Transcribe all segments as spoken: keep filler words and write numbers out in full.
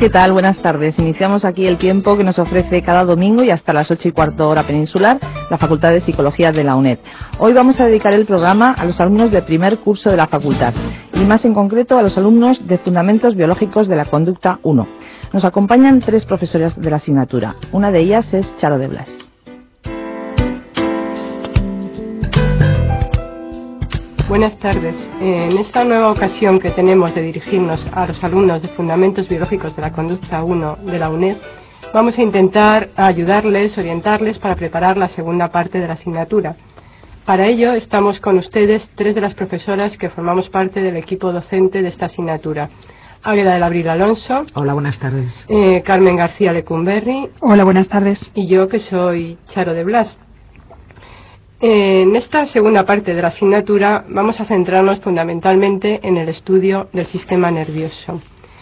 ¿qué tal? Buenas tardes. Iniciamos aquí el tiempo que nos ofrece cada domingo y hasta las ocho y cuarto hora peninsular la Facultad de Psicología de la UNED. Hoy vamos a dedicar el programa a los alumnos del primer curso de la facultad y más en concreto a los alumnos de Fundamentos Biológicos de la Conducta uno. Nos acompañan tres profesoras de la asignatura. Una de ellas es Charo de Blas. Buenas tardes. En esta nueva ocasión que tenemos de dirigirnos a los alumnos de Fundamentos Biológicos de la Conducta uno de la UNED, vamos a intentar ayudarles, orientarles para preparar la segunda parte de la asignatura. Para ello estamos con ustedes tres de las profesoras que formamos parte del equipo docente de esta asignatura. Águeda del Abril Alonso. Hola, buenas tardes. Eh, Carmen García Lecumberri. Hola, buenas tardes. Y yo, que soy Charo de Blas. En esta segunda parte de la asignatura vamos a centrarnos fundamentalmente en el estudio del sistema nervioso.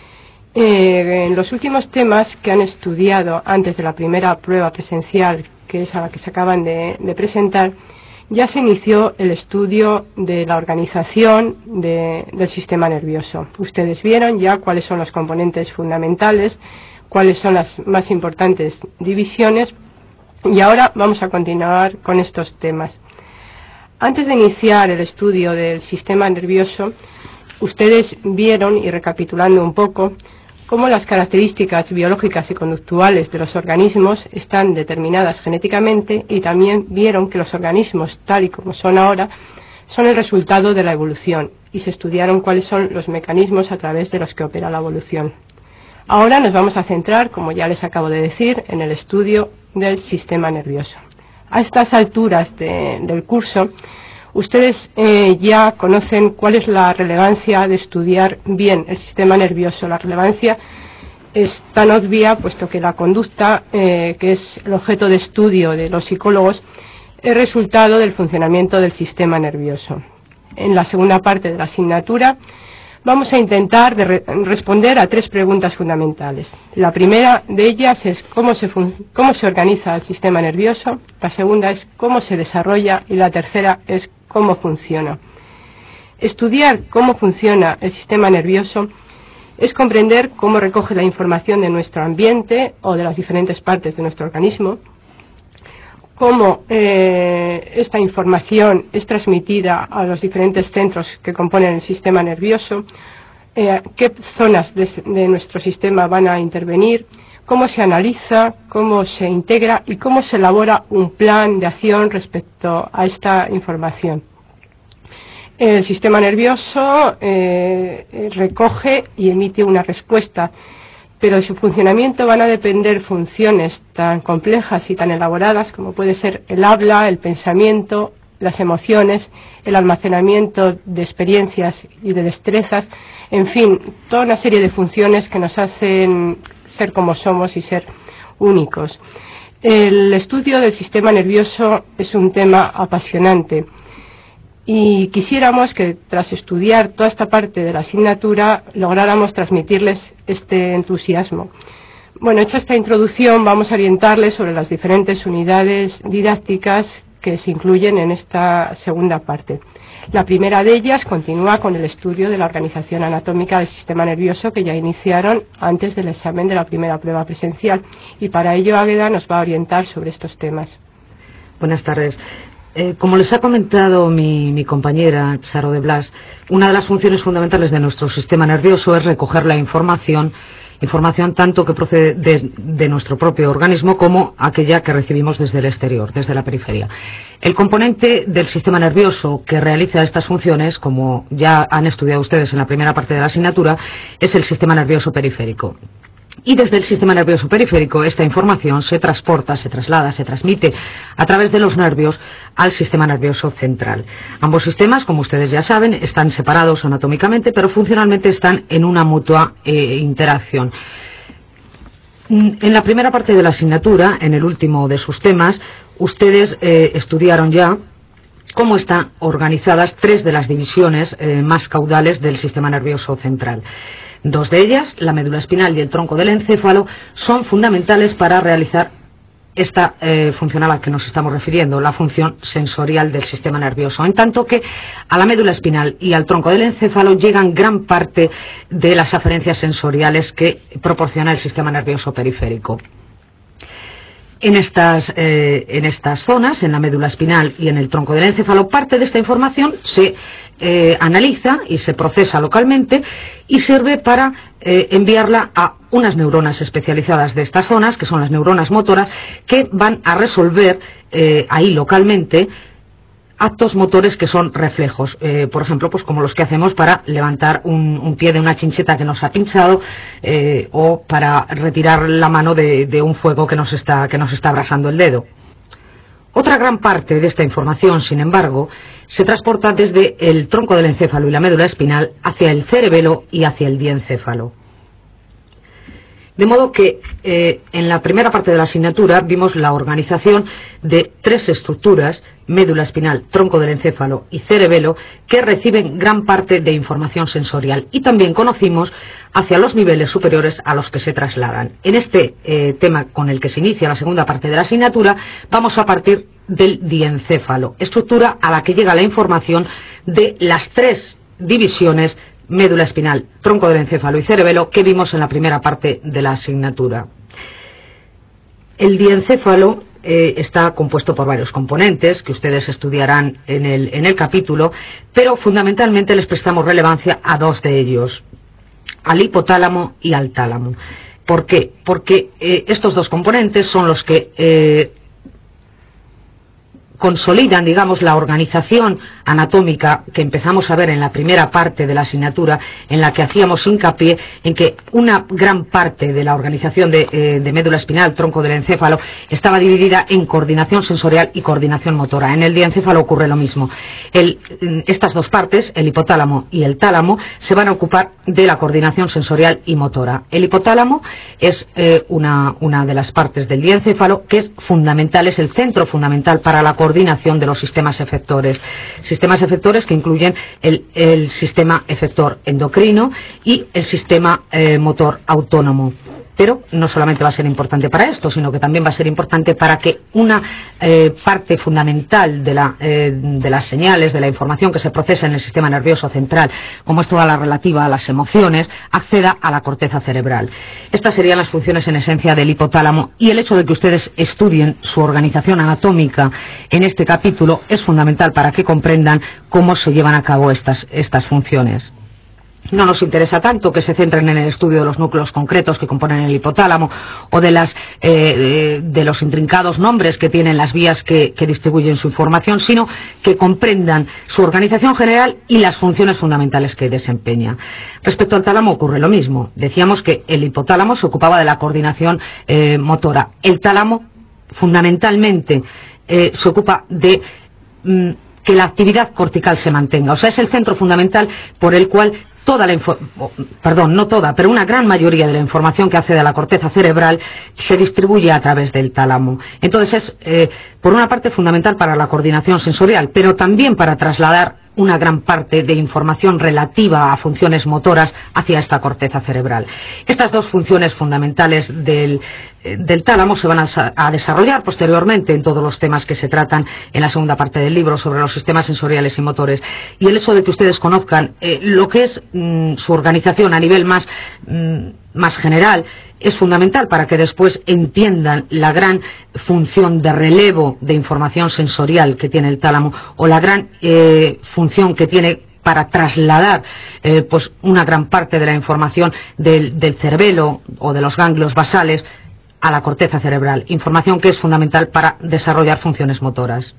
Eh, en los últimos temas que han estudiado antes de la primera prueba presencial, que es a la que se acaban de, de presentar, ya se inició el estudio de la organización de, del sistema nervioso. Ustedes vieron ya cuáles son los componentes fundamentales, cuáles son las más importantes divisiones. Y ahora vamos a continuar con estos temas. Antes de iniciar el estudio del sistema nervioso, ustedes vieron, y recapitulando un poco, cómo las características biológicas y conductuales de los organismos están determinadas genéticamente, y también vieron que los organismos, tal y como son ahora, son el resultado de la evolución, y se estudiaron cuáles son los mecanismos a través de los que opera la evolución. Ahora nos vamos a centrar, como ya les acabo de decir, en el estudio del sistema nervioso. A estas alturas de, del curso, ustedes eh, ya conocen cuál es la relevancia de estudiar bien el sistema nervioso. La relevancia es tan obvia, puesto que la conducta, eh, que es el objeto de estudio de los psicólogos, es resultado del funcionamiento del sistema nervioso. En la segunda parte de la asignatura, vamos a intentar de re responder a tres preguntas fundamentales. La primera de ellas es cómo se, cómo se organiza el sistema nervioso, la segunda es cómo se desarrolla y la tercera es cómo funciona. Estudiar cómo funciona el sistema nervioso es comprender cómo recoge la información de nuestro ambiente o de las diferentes partes de nuestro organismo, cómo eh, esta información es transmitida a los diferentes centros que componen el sistema nervioso, eh, qué zonas de, de nuestro sistema van a intervenir, cómo se analiza, cómo se integra y cómo se elabora un plan de acción respecto a esta información. El sistema nervioso eh, recoge y emite una respuesta, pero de su funcionamiento van a depender funciones tan complejas y tan elaboradas como puede ser el habla, el pensamiento, las emociones, el almacenamiento de experiencias y de destrezas, en fin, toda una serie de funciones que nos hacen ser como somos y ser únicos. El estudio del sistema nervioso es un tema apasionante. Y quisiéramos que tras estudiar toda esta parte de la asignatura lográramos transmitirles este entusiasmo. Bueno, hecha esta introducción, vamos a orientarles sobre las diferentes unidades didácticas que se incluyen en esta segunda parte. La primera de ellas continúa con el estudio de la organización anatómica del sistema nervioso que ya iniciaron antes del examen de la primera prueba presencial, y para ello Águeda nos va a orientar sobre estos temas. Buenas tardes. Eh, como les ha comentado mi, mi compañera Charo de Blas, una de las funciones fundamentales de nuestro sistema nervioso es recoger la información, información tanto que procede de, de nuestro propio organismo como aquella que recibimos desde el exterior, desde la periferia. El componente del sistema nervioso que realiza estas funciones, como ya han estudiado ustedes en la primera parte de la asignatura, es el sistema nervioso periférico. Y desde el sistema nervioso periférico esta información se transporta, se traslada, se transmite a través de los nervios al sistema nervioso central. Ambos sistemas, como ustedes ya saben, están separados anatómicamente, pero funcionalmente están en una mutua eh, interacción. En la primera parte de la asignatura, en el último de sus temas, ustedes eh, estudiaron ya cómo están organizadas tres de las divisiones eh, más caudales del sistema nervioso central. Dos de ellas, la médula espinal y el tronco del encéfalo, son fundamentales para realizar esta eh, función a la que nos estamos refiriendo, la función sensorial del sistema nervioso, en tanto que a la médula espinal y al tronco del encéfalo llegan gran parte de las aferencias sensoriales que proporciona el sistema nervioso periférico. En estas, eh, en estas zonas, en la médula espinal y en el tronco del encéfalo, parte de esta información se eh, analiza y se procesa localmente y sirve para eh, enviarla a unas neuronas especializadas de estas zonas, que son las neuronas motoras, que van a resolver eh, ahí localmente actos motores que son reflejos, eh, por ejemplo, pues como los que hacemos para levantar un, un pie de una chincheta que nos ha pinchado, eh, o para retirar la mano de, de un fuego que nos está, que nos está abrasando el dedo. Otra gran parte de esta información, sin embargo, se transporta desde el tronco del encéfalo y la médula espinal hacia el cerebelo y hacia el diencéfalo. De modo que eh, en la primera parte de la asignatura vimos la organización de tres estructuras, médula espinal, tronco del encéfalo y cerebelo, que reciben gran parte de información sensorial, y también conocimos hacia los niveles superiores a los que se trasladan. En este eh, tema con el que se inicia la segunda parte de la asignatura vamos a partir del diencéfalo, estructura a la que llega la información de las tres divisiones médula espinal, tronco del encéfalo y cerebelo que vimos en la primera parte de la asignatura. El diencéfalo eh, está compuesto por varios componentes que ustedes estudiarán en el, en el capítulo, pero fundamentalmente les prestamos relevancia a dos de ellos, al hipotálamo y al tálamo. ¿Por qué? Porque eh, estos dos componentes son los que eh, consolidan, digamos, la organización anatómica que empezamos a ver en la primera parte de la asignatura, en la que hacíamos hincapié en que una gran parte de la organización de, eh, de médula espinal, tronco del encéfalo, estaba dividida en coordinación sensorial y coordinación motora. En el diencéfalo ocurre lo mismo. El, estas dos partes, el hipotálamo y el tálamo, se van a ocupar de la coordinación sensorial y motora. El hipotálamo es eh, una, una de las partes del diencéfalo que es fundamental, es el centro fundamental para la coordinación coordinación de los sistemas efectores. Sistemas efectores que incluyen el, el sistema efector endocrino y el sistema eh, motor autónomo. Pero no solamente va a ser importante para esto, sino que también va a ser importante para que una eh, parte fundamental de, la, eh, de las señales, de la información que se procesa en el sistema nervioso central, como es toda la relativa a las emociones, acceda a la corteza cerebral. Estas serían las funciones en esencia del hipotálamo, y el hecho de que ustedes estudien su organización anatómica en este capítulo es fundamental para que comprendan cómo se llevan a cabo estas, estas funciones. No nos interesa tanto que se centren en el estudio de los núcleos concretos que componen el hipotálamo o de, las, eh, de los intrincados nombres que tienen las vías que, que distribuyen su información, sino que comprendan su organización general y las funciones fundamentales que desempeña. Respecto al tálamo ocurre lo mismo. Decíamos que el hipotálamo se ocupaba de la coordinación eh, motora. El tálamo fundamentalmente eh, se ocupa de mm, que la actividad cortical se mantenga. O sea, es el centro fundamental por el cual toda la perdón, no toda, pero una gran mayoría de la información que accede a la corteza cerebral se distribuye a través del tálamo. Entonces es, eh, por una parte, fundamental para la coordinación sensorial, pero también para trasladar una gran parte de información relativa a funciones motoras hacia esta corteza cerebral. Estas dos funciones fundamentales del, eh, del tálamo se van a, a desarrollar posteriormente en todos los temas que se tratan en la segunda parte del libro sobre los sistemas sensoriales y motores. Y el hecho de que ustedes conozcan eh, lo que es mm, su organización a nivel más, mm, más general es fundamental para que después entiendan la gran función de relevo de información sensorial que tiene el tálamo, o la gran eh, función que tiene para trasladar eh, pues una gran parte de la información del, del cerebelo o de los ganglios basales a la corteza cerebral, información que es fundamental para desarrollar funciones motoras.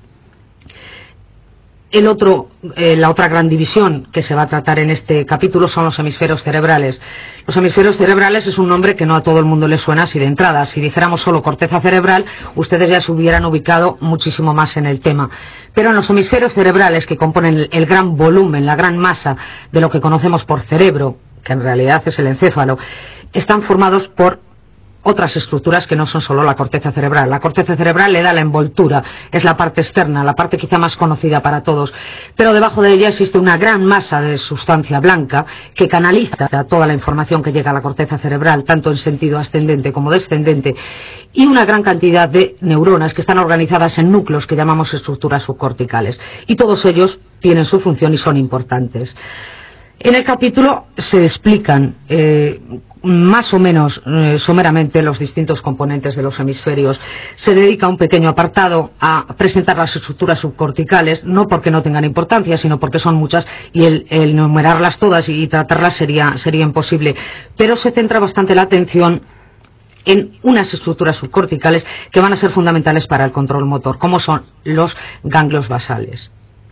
El otro, eh, la otra gran división que se va a tratar en este capítulo son los hemisferios cerebrales. Los hemisferios cerebrales es un nombre que no a todo el mundo le suena así de entrada. Si dijéramos solo corteza cerebral, ustedes ya se hubieran ubicado muchísimo más en el tema. Pero en los hemisferios cerebrales, que componen el, el gran volumen, la gran masa de lo que conocemos por cerebro, que en realidad es el encéfalo, están formados por otras estructuras que no son solo la corteza cerebral. La corteza cerebral le da la envoltura, es la parte externa, la parte quizá más conocida para todos, pero debajo de ella existe una gran masa de sustancia blanca que canaliza toda la información que llega a la corteza cerebral, tanto en sentido ascendente como descendente, y una gran cantidad de neuronas que están organizadas en núcleos que llamamos estructuras subcorticales, y todos ellos tienen su función y son importantes. En el capítulo se explican eh, más o menos eh, someramente los distintos componentes de los hemisferios. Se dedica un pequeño apartado a presentar las estructuras subcorticales, no porque no tengan importancia, sino porque son muchas y el, el enumerarlas todas y tratarlas sería, sería imposible. Pero se centra bastante la atención en unas estructuras subcorticales que van a ser fundamentales para el control motor, como son los ganglios basales.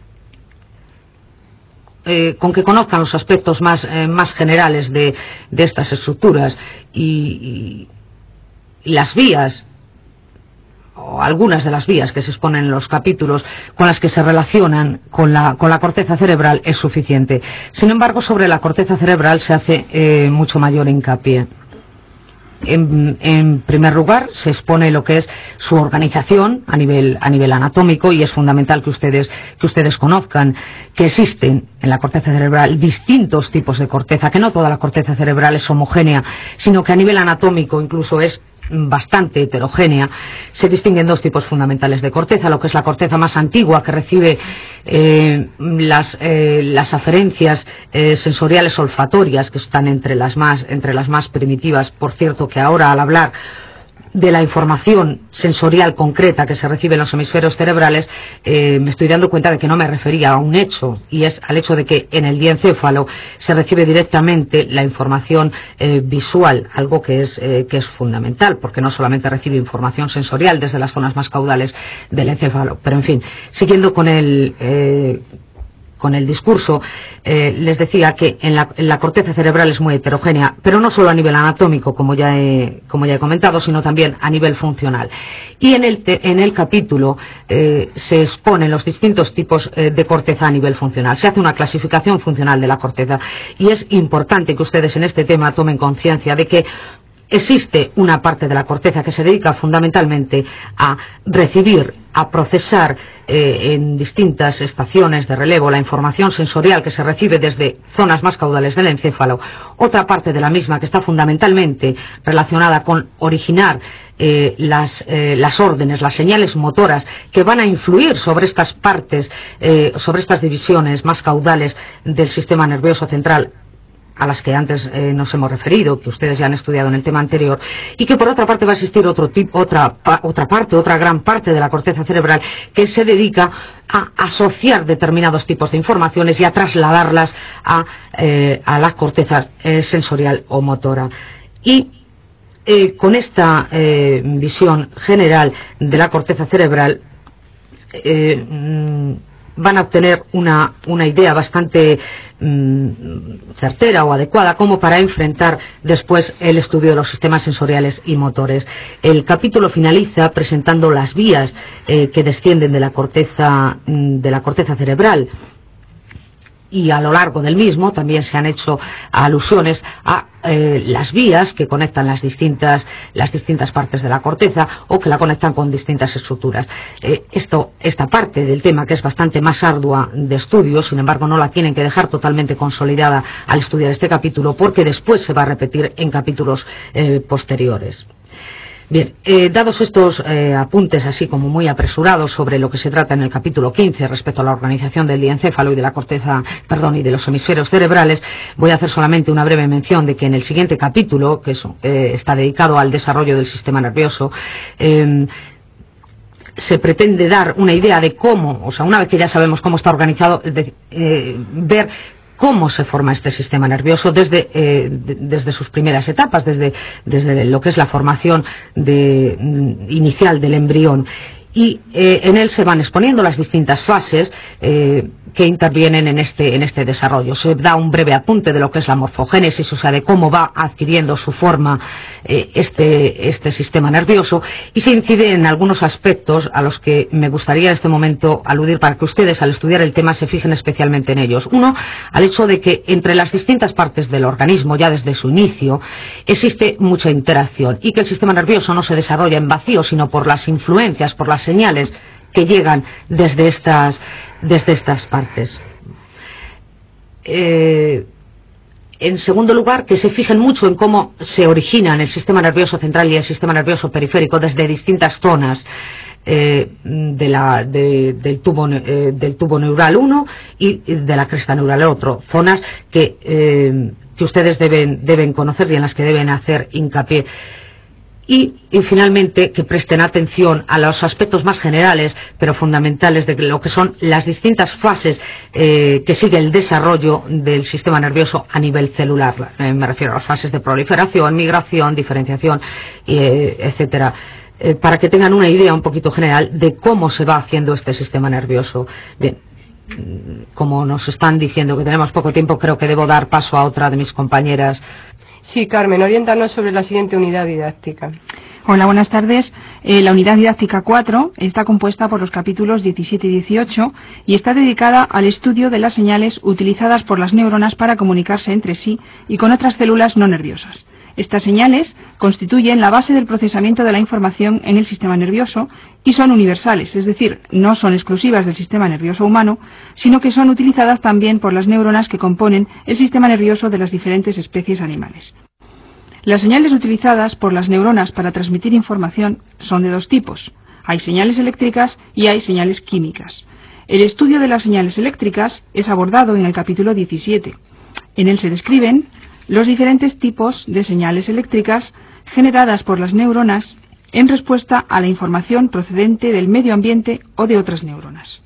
Eh, con que conozcan los aspectos más, eh, más generales de, de estas estructuras y, y, y las vías, o algunas de las vías que se exponen en los capítulos con las que se relacionan con la, con la corteza cerebral, es suficiente. Sin embargo, sobre la corteza cerebral se hace eh, mucho mayor hincapié. En, en primer lugar, se expone lo que es su organización a nivel, a nivel anatómico, y es fundamental que ustedes, que ustedes conozcan que existen en la corteza cerebral distintos tipos de corteza, que no toda la corteza cerebral es homogénea, sino que a nivel anatómico incluso es bastante heterogénea. Se distinguen dos tipos fundamentales de corteza: lo que es la corteza más antigua, que recibe eh, las, eh, las aferencias eh, sensoriales olfatorias, que están entre las más, entre las más primitivas. Por cierto, que ahora, al hablar de la información sensorial concreta que se recibe en los hemisferios cerebrales, eh, me estoy dando cuenta de que no me refería a un hecho, y es al hecho de que en el diencéfalo se recibe directamente la información eh, visual, algo que es, eh, que es fundamental, porque no solamente recibe información sensorial desde las zonas más caudales del encéfalo. Pero en fin, siguiendo con el eh, con el discurso, eh, les decía que en la, en la corteza cerebral es muy heterogénea, pero no solo a nivel anatómico, como ya he, como ya he comentado, sino también a nivel funcional. Y en el, te, en el capítulo eh, se exponen los distintos tipos eh, de corteza a nivel funcional. Se hace una clasificación funcional de la corteza, y es importante que ustedes en este tema tomen conciencia de que existe una parte de la corteza que se dedica fundamentalmente a recibir, a procesar eh, en distintas estaciones de relevo la información sensorial que se recibe desde zonas más caudales del encéfalo. Otra parte de la misma que está fundamentalmente relacionada con originar eh, las, eh, las órdenes, las señales motoras que van a influir sobre estas partes, eh, sobre estas divisiones más caudales del sistema nervioso central, a las que antes eh, nos hemos referido, que ustedes ya han estudiado en el tema anterior, y que por otra parte va a existir otro tipo, otra, pa, otra parte, otra gran parte de la corteza cerebral que se dedica a asociar determinados tipos de informaciones y a trasladarlas a, eh, a la corteza eh, sensorial o motora. Y eh, con esta eh, visión general de la corteza cerebral, eh, mm, van a obtener una, una idea bastante mmm, certera o adecuada como para enfrentar después el estudio de los sistemas sensoriales y motores. El capítulo finaliza presentando las vías eh, que descienden de la corteza, de la corteza cerebral, y a lo largo del mismo también se han hecho alusiones a eh, las vías que conectan las distintas, las distintas partes de la corteza, o que la conectan con distintas estructuras. Eh, esto, esta parte del tema, que es bastante más ardua de estudio, sin embargo no la tienen que dejar totalmente consolidada al estudiar este capítulo, porque después se va a repetir en capítulos eh, posteriores. Bien, eh, dados estos eh, apuntes así como muy apresurados sobre lo que se trata en el capítulo quince respecto a la organización del diencéfalo y de la corteza, perdón, y de los hemisferios cerebrales, voy a hacer solamente una breve mención de que en el siguiente capítulo, que es, eh, está dedicado al desarrollo del sistema nervioso, eh, se pretende dar una idea de cómo, o sea, una vez que ya sabemos cómo está organizado, de, eh, ver cómo se forma este sistema nervioso desde, eh, de, desde sus primeras etapas, desde, desde lo que es la formación de, inicial del embrión. y eh, en él se van exponiendo las distintas fases eh, que intervienen en este, en este desarrollo. Se da un breve apunte de lo que es la morfogénesis, o sea, de cómo va adquiriendo su forma eh, este, este sistema nervioso, y se incide en algunos aspectos a los que me gustaría en este momento aludir para que ustedes, al estudiar el tema, se fijen especialmente en ellos. Uno, al hecho de que entre las distintas partes del organismo, ya desde su inicio, existe mucha interacción y que el sistema nervioso no se desarrolla en vacío, sino por las influencias, por las señales que llegan desde estas, desde estas partes. Eh, en segundo lugar, que se fijen mucho en cómo se originan el sistema nervioso central y el sistema nervioso periférico desde distintas zonas eh, de la, de, del, tubo, eh, del tubo neural uno y de la cresta neural otro, zonas que, eh, que ustedes deben, deben conocer y en las que deben hacer hincapié. Y, y finalmente que presten atención a los aspectos más generales pero fundamentales de lo que son las distintas fases eh, que sigue el desarrollo del sistema nervioso a nivel celular. Eh, me refiero a las fases de proliferación, migración, diferenciación, eh, etcétera, eh, para que tengan una idea un poquito general de cómo se va haciendo este sistema nervioso. Bien, como nos están diciendo que tenemos poco tiempo, creo que debo dar paso a otra de mis compañeras. Sí, Carmen, oriéntanos sobre la siguiente unidad didáctica. Hola, buenas tardes. Eh, la unidad didáctica cuatro está compuesta por los capítulos diecisiete y dieciocho y está dedicada al estudio de las señales utilizadas por las neuronas para comunicarse entre sí y con otras células no nerviosas. Estas señales constituyen la base del procesamiento de la información en el sistema nervioso y son universales, es decir, no son exclusivas del sistema nervioso humano, sino que son utilizadas también por las neuronas que componen el sistema nervioso de las diferentes especies animales. Las señales utilizadas por las neuronas para transmitir información son de dos tipos. Hay señales eléctricas y hay señales químicas. El estudio de las señales eléctricas es abordado en el capítulo diecisiete. En él se describen los diferentes tipos de señales eléctricas generadas por las neuronas en respuesta a la información procedente del medio ambiente o de otras neuronas.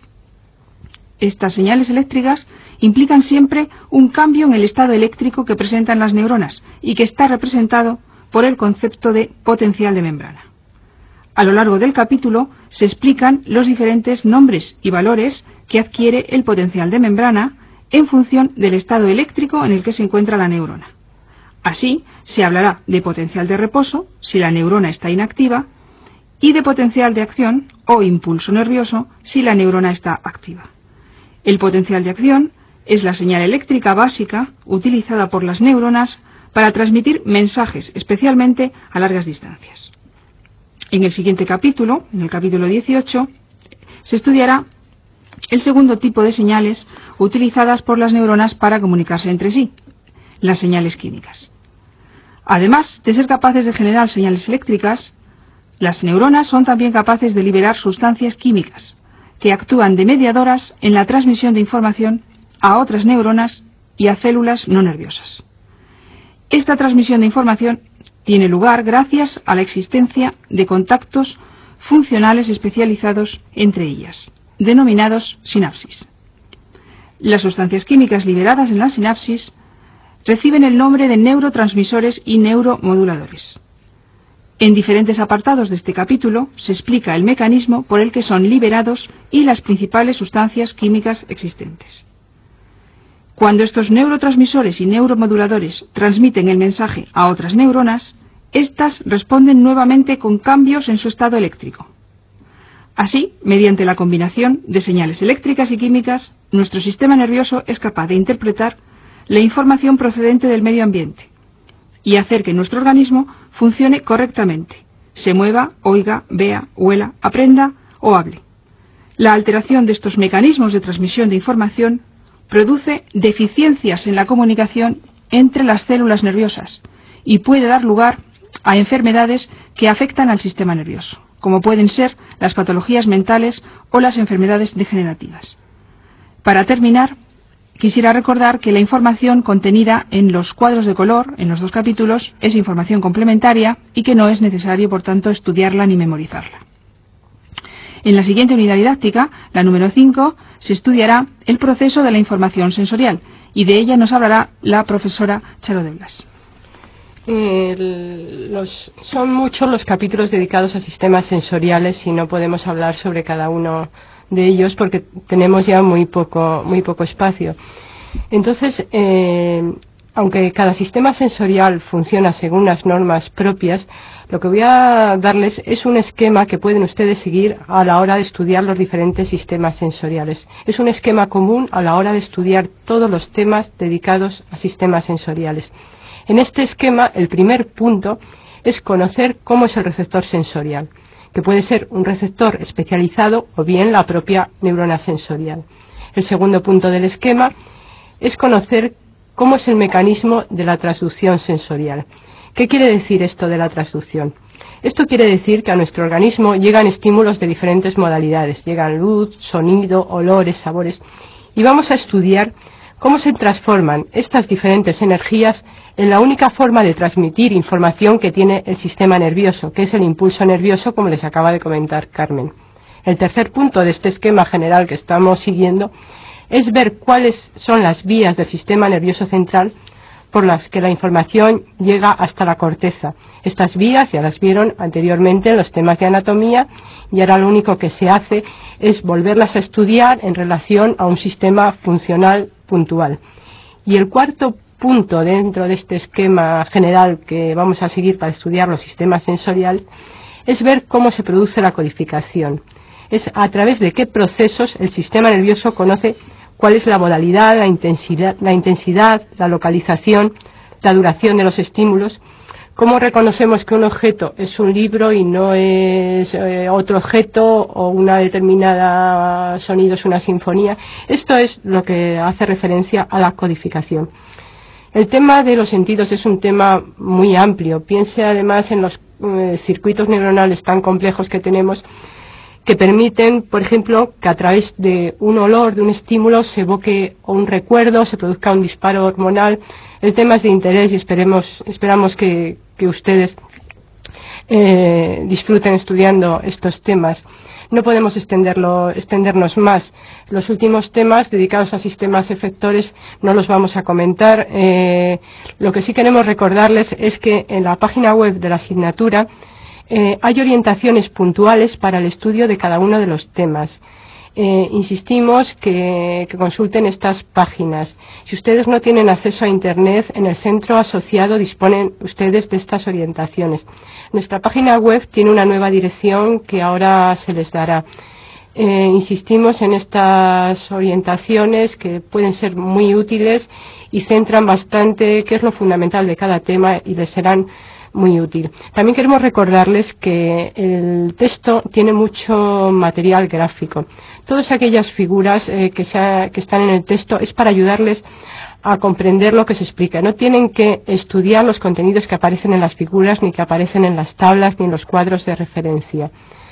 Estas señales eléctricas implican siempre un cambio en el estado eléctrico que presentan las neuronas y que está representado por el concepto de potencial de membrana. A lo largo del capítulo se explican los diferentes nombres y valores que adquiere el potencial de membrana en función del estado eléctrico en el que se encuentra la neurona. Así, se hablará de potencial de reposo, si la neurona está inactiva, y de potencial de acción o impulso nervioso, si la neurona está activa. El potencial de acción es la señal eléctrica básica utilizada por las neuronas para transmitir mensajes, especialmente a largas distancias. En el siguiente capítulo, en el capítulo dieciocho, se estudiará el segundo tipo de señales utilizadas por las neuronas para comunicarse entre sí, las señales químicas. Además de ser capaces de generar señales eléctricas, las neuronas son también capaces de liberar sustancias químicas que actúan de mediadoras en la transmisión de información a otras neuronas y a células no nerviosas. Esta transmisión de información tiene lugar gracias a la existencia de contactos funcionales especializados entre ellas, denominados sinapsis. Las sustancias químicas liberadas en la sinapsis reciben el nombre de neurotransmisores y neuromoduladores. En diferentes apartados de este capítulo se explica el mecanismo por el que son liberados y las principales sustancias químicas existentes. Cuando estos neurotransmisores y neuromoduladores transmiten el mensaje a otras neuronas, éstas responden nuevamente con cambios en su estado eléctrico. Así, mediante la combinación de señales eléctricas y químicas, nuestro sistema nervioso es capaz de interpretar la información procedente del medio ambiente y hacer que nuestro organismo funcione correctamente, se mueva, oiga, vea, huela, aprenda o hable. La alteración de estos mecanismos de transmisión de información produce deficiencias en la comunicación entre las células nerviosas y puede dar lugar a enfermedades que afectan al sistema nervioso, como pueden ser las patologías mentales o las enfermedades degenerativas. Para terminar, quisiera recordar que la información contenida en los cuadros de color, en los dos capítulos, es información complementaria y que no es necesario, por tanto, estudiarla ni memorizarla. En la siguiente unidad didáctica, la número cinco, se estudiará el proceso de la información sensorial y de ella nos hablará la profesora Charo de Blas. El, los, son muchos los capítulos dedicados a sistemas sensoriales y no podemos hablar sobre cada uno de ellos porque tenemos ya muy poco, muy poco espacio. Entonces, eh, aunque cada sistema sensorial funciona según unas normas propias, lo que voy a darles es un esquema que pueden ustedes seguir a la hora de estudiar los diferentes sistemas sensoriales. Es un esquema común a la hora de estudiar todos los temas dedicados a sistemas sensoriales. En este esquema, el primer punto es conocer cómo es el receptor sensorial, que puede ser un receptor especializado o bien la propia neurona sensorial. El segundo punto del esquema es conocer cómo es el mecanismo de la transducción sensorial. ¿Qué quiere decir esto de la transducción? Esto quiere decir que a nuestro organismo llegan estímulos de diferentes modalidades. Llegan luz, sonido, olores, sabores. Y vamos a estudiar cómo se transforman estas diferentes energías en la única forma de transmitir información que tiene el sistema nervioso, que es el impulso nervioso, como les acaba de comentar Carmen. El tercer punto de este esquema general que estamos siguiendo es ver cuáles son las vías del sistema nervioso central por las que la información llega hasta la corteza. Estas vías ya las vieron anteriormente en los temas de anatomía y ahora lo único que se hace es volverlas a estudiar en relación a un sistema funcional puntual. Y el cuarto punto dentro de este esquema general que vamos a seguir para estudiar los sistemas sensoriales es ver cómo se produce la codificación. Es a través de qué procesos el sistema nervioso conoce cuál es la modalidad, la intensidad, la intensidad, la localización, la duración de los estímulos. ¿Cómo reconocemos que un objeto es un libro y no es eh, otro objeto, o una determinada sonido es una sinfonía? Esto es lo que hace referencia a la codificación. El tema de los sentidos es un tema muy amplio. Piense además en los eh, circuitos neuronales tan complejos que tenemos, que permiten, por ejemplo, que a través de un olor, de un estímulo, se evoque un recuerdo, se produzca un disparo hormonal. El tema es de interés y esperemos, esperamos que, que ustedes eh, disfruten estudiando estos temas. No podemos extenderlo, extendernos más. Los últimos temas dedicados a sistemas efectores no los vamos a comentar. Eh, lo que sí queremos recordarles es que en la página web de la asignatura Eh, hay orientaciones puntuales para el estudio de cada uno de los temas. Eh, insistimos que, que consulten estas páginas. Si ustedes no tienen acceso a Internet, en el centro asociado disponen ustedes de estas orientaciones. Nuestra página web tiene una nueva dirección que ahora se les dará. Eh, insistimos en estas orientaciones que pueden ser muy útiles y centran bastante qué es lo fundamental de cada tema y les serán muy útil. También queremos recordarles que el texto tiene mucho material gráfico. Todas aquellas figuras eh, que, sea, que están en el texto es para ayudarles a comprender lo que se explica. No tienen que estudiar los contenidos que aparecen en las figuras, ni que aparecen en las tablas, ni en los cuadros de referencia.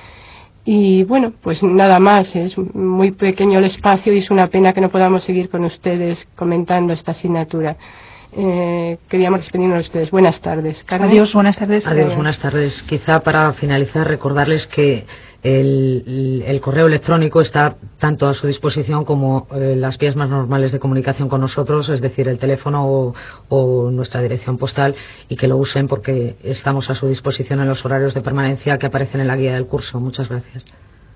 Y bueno, pues nada más, es muy pequeño el espacio y es una pena que no podamos seguir con ustedes comentando esta asignatura. Eh, queríamos despedirnos de ustedes. Buenas tardes. Carmen. Adiós, buenas tardes. Adiós, buenas tardes. Quizá para finalizar recordarles que el, el correo electrónico está tanto a su disposición como eh, las vías más normales de comunicación con nosotros, es decir, el teléfono o, o nuestra dirección postal, y que lo usen porque estamos a su disposición en los horarios de permanencia que aparecen en la guía del curso. Muchas gracias.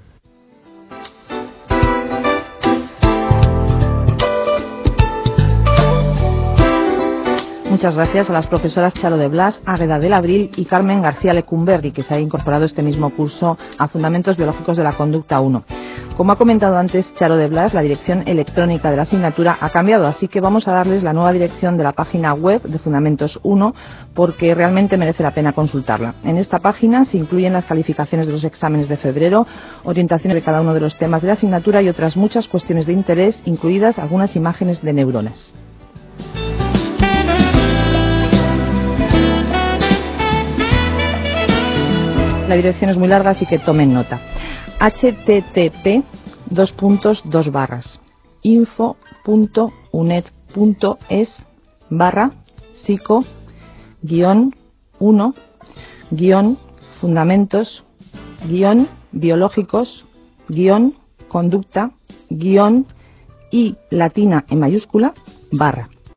Muchas gracias a las profesoras Charo de Blas, Águeda del Abril y Carmen García Lecumberri, que se ha incorporado este mismo curso a Fundamentos Biológicos de la Conducta uno. Como ha comentado antes Charo de Blas, la dirección electrónica de la asignatura ha cambiado, así que vamos a darles la nueva dirección de la página web de Fundamentos uno, porque realmente merece la pena consultarla. En esta página se incluyen las calificaciones de los exámenes de febrero, orientaciones de cada uno de los temas de la asignatura y otras muchas cuestiones de interés, incluidas algunas imágenes de neuronas. La dirección es muy larga, así que tomen nota. http dos puntos dos barras info punto uned punto es barra psico guión uno guión fundamentos guión biológicos guión conducta guión y latina en mayúscula barra.